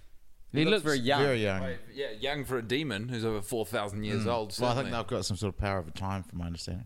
He, looks, very young. Very young. Yeah, young for a demon who's over four thousand years old. Well, I think certainly. they've got some sort of power over time, from my understanding.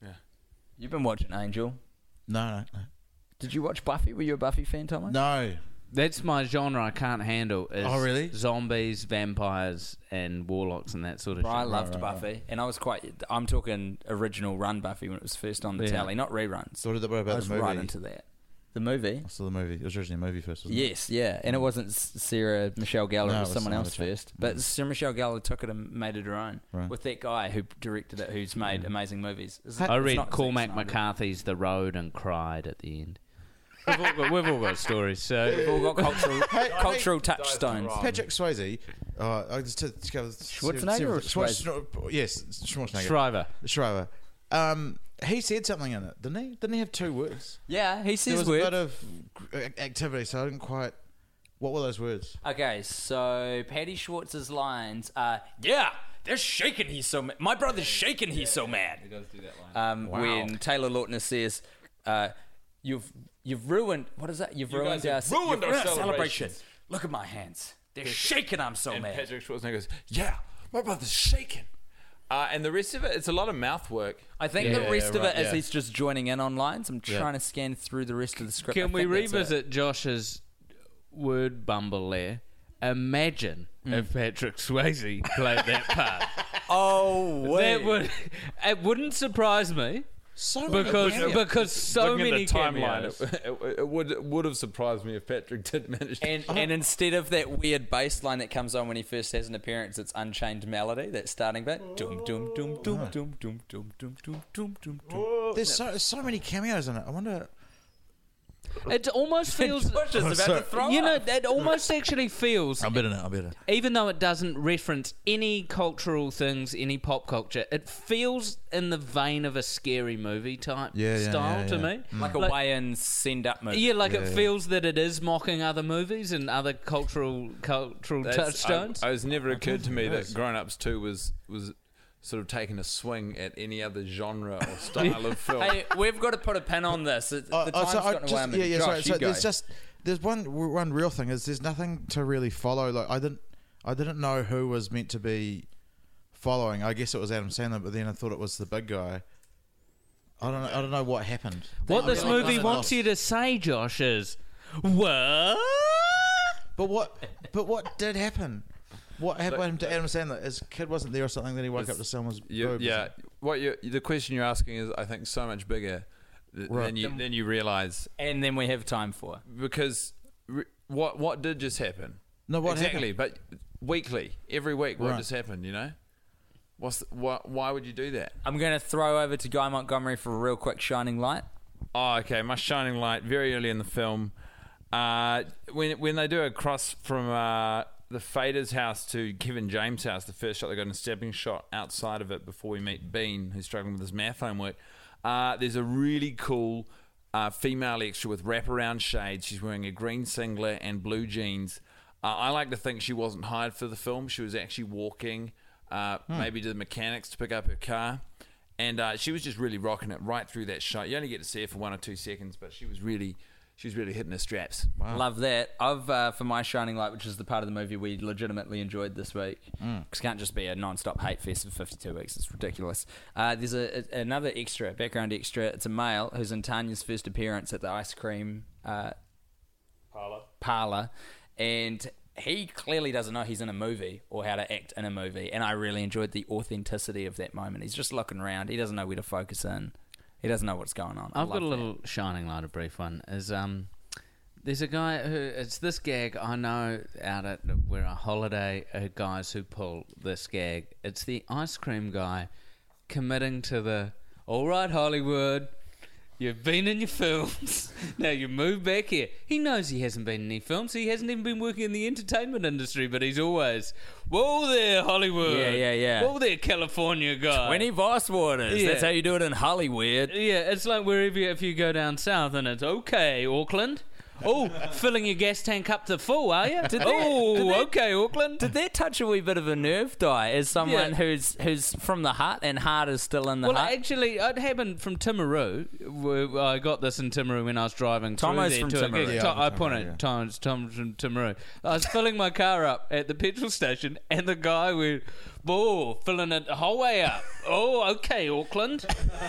You've been watching Angel. No, no, no. Did you watch Buffy? Were you a Buffy fan, Thomas? No. That's my genre. I can't handle. Is Oh, really? Zombies, vampires, and warlocks and that sort of But I shit. loved right, right. Buffy, and I was quite. I'm talking original run Buffy when it was first on the Yeah. telly, not reruns. So what did- what about I was the movie? right into that. The movie. I saw the movie. It was originally a movie first, wasn't it? Yes, yeah, and it wasn't S- Sarah Michelle Gellar; No, it it was was someone some else other chap. first. But Sarah Michelle Gellar took it and made it her own Right. with that guy who directed it, who's made amazing movies. It's- I it's read not Cormac Zack Snyder. McCarthy's The Road and cried at the end. We've all got, we've all got stories. So We've all got cultural Hey, cultural hey, touchstones. Patrick Swayze. Uh, I just discovered Schwarzenegger or Schwarzenegger? Yes, Schwarzenegger. Shriver. Shriver. Um, he said something in it, didn't he? Didn't he have two words? Yeah, he There says was words. a bit of ac- activity, so I didn't quite. What were those words? Okay, so Paddy Schwartz's lines are, yeah, they're shaking, he's so mad. My brother's shaking, he's so mad. He does do that line. Um, Wow. When Taylor Lautner says, uh, you've you've ruined, what is that? You've You ruined, guys our, have ruined you've our ruined celebrations. Look at my hands. They're shaking, I'm so and mad. Patrick Schwarzenegger goes, yeah, my brother's shaking. Uh, and the rest of it, it's a lot of mouth work. I think Yeah, the rest yeah, of right, it is yeah. he's just joining in on lines. I'm Yeah. trying to scan through the rest of the script. I Can we think that's it. revisit Josh's word bumble there? Imagine if Patrick Swayze played that part. Oh, wait. That would it wouldn't surprise me So because many because so Looking many at the timeline, cameos. it, it, it would it would have surprised me if Patrick did manage to. And, and instead of that weird bass line that comes on when he first has an appearance, it's Unchained Melody, that starting bit. Doom, doom, doom, doom, doom, doom, doom, doom, doom, doom, doom, doom. There's so so many cameos in it. I wonder. It almost feels Josh is about to throw you know up. that almost actually feels I better know. I better. even though it doesn't reference any cultural things, any pop culture, it feels in the vein of a scary movie type Yeah, yeah, style yeah, to yeah. me. Like a Like- way and send up movie. Yeah, like Yeah, it yeah. feels that it is mocking other movies and other cultural cultural That's- touchstones. I, I was never occurred to me it that is. Grown Ups two was was sort of taking a swing at any other genre or style of film. Hey, we've got to put a pin on this. It- Oh, the oh, time's so I gotten just- away. on me. yeah, yeah. Josh, sorry, you so go. there's just there's one one real thing is there's nothing to really follow. Like I didn't I didn't know who was meant to be following. I guess it was Adam Sandler, but then I thought it was the big guy. I don't know. I don't know what happened. what I this mean, I movie got wants lost. you to say, Josh, is what? But what? But what did happen? What happened to Adam Sandler? His kid wasn't there or something. Then he woke up to someone's You- boobs. yeah, what you the question you're asking is, I think, so much bigger th- Right. than you than you realize. And then we have time for. Because re- what what did just happen? No, what exactly? But weekly, every week, what Right. just happened? You know, what's the, why, why would you do that? I'm going to throw over to Guy Montgomery for a real quick shining light. Oh, okay. My shining light very early in the film, uh, when when they do a cross from uh, the Fader's house to Kevin James' house, the first shot they got a stepping shot outside of it before we meet Bean, who's struggling with his math homework. Uh, there's a really cool uh, female extra with wraparound shades. She's wearing a green singlet and blue jeans. Uh, I like to think she wasn't hired for the film. She was actually walking, uh, maybe to the mechanics to pick up her car. And uh, she was just really rocking it right through that shot. You only get to see her for one or two seconds, but she was really, she was really hitting her straps. Love that. I've uh, for my shining light, which is the part of the movie we legitimately enjoyed this week, Mm. because it can't just be a non-stop hate fest for fifty-two weeks. It's ridiculous. Uh, there's a, a, another extra, background extra. It's a male who's in Tanya's first appearance at the ice cream uh, parlor. Parlor, and he clearly doesn't know he's in a movie or how to act in a movie. And I really enjoyed the authenticity of that moment. He's just looking around. He doesn't know where to focus in. He doesn't know what's going on. I I've got a love that. little shining light, a brief one. Is um, there's a guy who it's this gag I know out at we're a holiday. Uh, guys who pull this gag. It's the ice cream guy committing to the all right Hollywood. You've been in your films. Now you move back here. He knows he hasn't been in any films. He hasn't even been working in the entertainment industry, but he's always, whoa there, Hollywood. Yeah, yeah, yeah. Whoa there, California guy. twenty Voss waters. Yeah. That's how you do it in Hollywood. Yeah, it's like wherever you, if you go down south and it's okay, Auckland. Oh, filling your gas tank up to full, are you? Did that- oh, did that- okay, Auckland. Did that touch a wee bit of a nerve, Di, as someone Yeah. who's who's from the heart and heart is still in the Well, heart? actually, it happened from Timaru. Where I got this in Timaru when I was driving Tomo's through from there to a Timaru. gig. Yeah, To- I'm I from put Timaru, it, yeah. Tom's, Tom's from Timaru. I was filling my car up at the petrol station, and the guy went, "Oh, filling it the whole way up. Oh, okay, Auckland."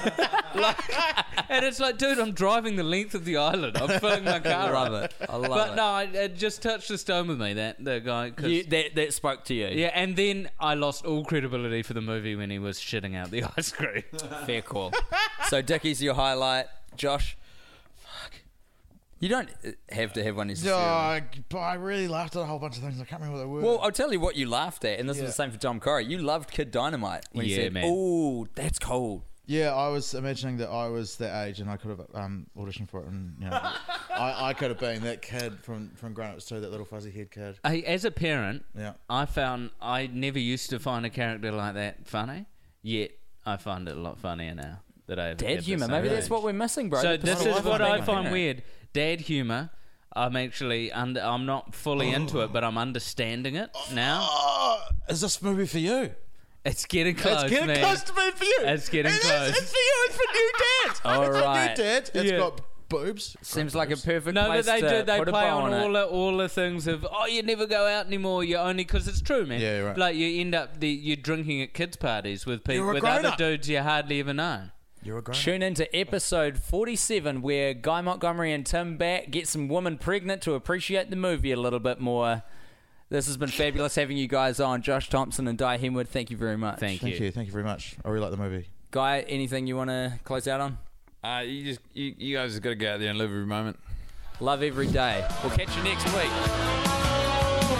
Like, and it's like, dude, I'm driving the length of the island. I'm filling my I car love up. it. I love But it. no, it, it just touched the stone with me, that the guy. 'cause- You, that, that spoke to you. yeah, and then I lost all credibility for the movie when he was shitting out the ice cream. Fair call. So, Dickie's your highlight. Josh? Fuck. You don't uh, have to have one necessarily. No, I, but I really laughed at a whole bunch of things. I can't remember what they were. Well, I'll tell you what you laughed at, and this Yeah. was the same for Tom Corey. You loved Kid Dynamite when he Yeah, said, man. "Oh, that's cold." yeah, I was imagining that I was that age and I could have um, auditioned for it, and you know, I, I could have been that kid from from Grown Ups too, that little fuzzy head kid. Hey, as a parent, Yeah. I found I never used to find a character like that funny, yet I find it a lot funnier now. that I ever Dad get humour. this Maybe age. that's what we're missing, bro. So The this is perspective what of I being a find parent. weird. Dad humour. I'm actually under. I'm not fully into it, but I'm understanding it now. Oh, is this movie for you? It's getting close, it's getting man. close to being for you. It's getting It close. Is, it's for you. It's for new dads. All it's right. for new dads. It's Yeah. got boobs. Seems like a perfect No, but place they to do. They put a play bow on on all it. the, all the things of oh, you never go out anymore. You only because it's true, man. Yeah, right. Like you end up the, you're drinking at kids' parties with people You're a with other grown-up. dudes you hardly ever know. You're a grown. Tune into episode forty-seven where Guy Montgomery and Tim Batt get some women pregnant to appreciate the movie a little bit more. This has been fabulous having you guys on. Josh Thompson and Di Henwood, thank you very much. Thank, Thank you. you. Thank you very much. I really like the movie. Guy, anything you want to close out on? Uh, you just you, you guys have got to go out there and live every moment. Love every day. We'll catch you next week.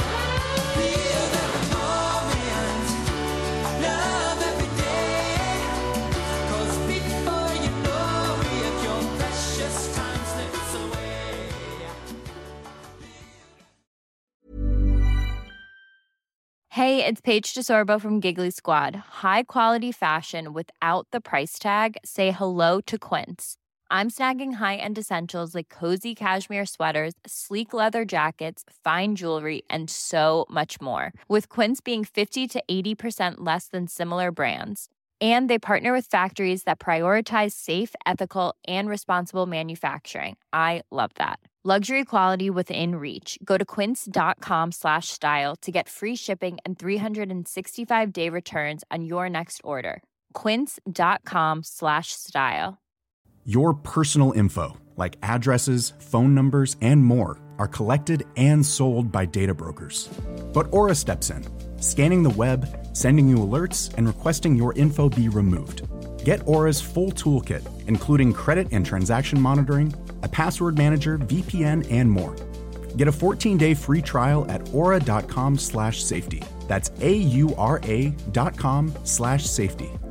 Hey, it's Paige DeSorbo from Giggly Squad. High quality fashion without the price tag. Say hello to Quince. I'm snagging high-end essentials like cozy cashmere sweaters, sleek leather jackets, fine jewelry, and so much more. With Quince being fifty to eighty percent less than similar brands. And they partner with factories that prioritize safe, ethical, and responsible manufacturing. I love that. Luxury quality within reach. Go to quince.com slash style to get free shipping and three sixty-five day returns on your next order. Quince.com slash style. Your personal info, like addresses, phone numbers, and more, are collected and sold by data brokers. But Aura steps in, scanning the web, sending you alerts, and requesting your info be removed. Get Aura's full toolkit, including credit and transaction monitoring, a password manager, V P N, and more. Get a fourteen-day free trial at aura.com slash safety. That's A-U-R-A dot com slash safety.